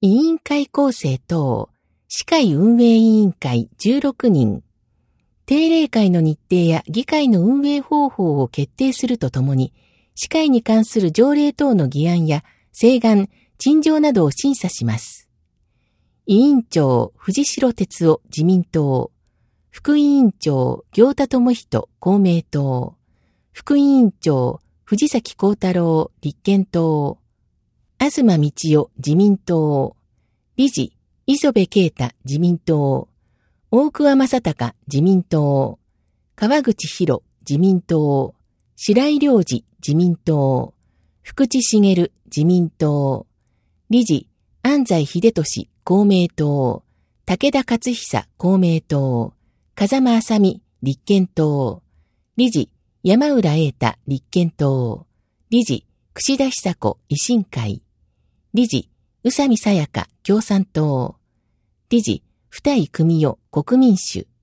委員会構成等、市会運営委員会16人、定例会の日程や議会の運営方法を決定するとともに、市会に関する条例等の議案や請願、陳情などを審査します。委員長、藤代哲夫、自民党。副委員長、行田智人、公明党。副委員長、藤崎幸太郎、立憲党。東道夫、自民党。理事、磯部啓太、自民党。大桑正隆、自民党。川口博、自民党。白井良二、自民党。福地茂、自民党。理事、安西秀俊、公明党。武田勝久、公明党。風間麻美、立憲党。理事、山浦瑛太、立憲党。理事、櫛田久子、維新会。理事、宇佐美沙耶香、共産党。理事、二井組代、国民主。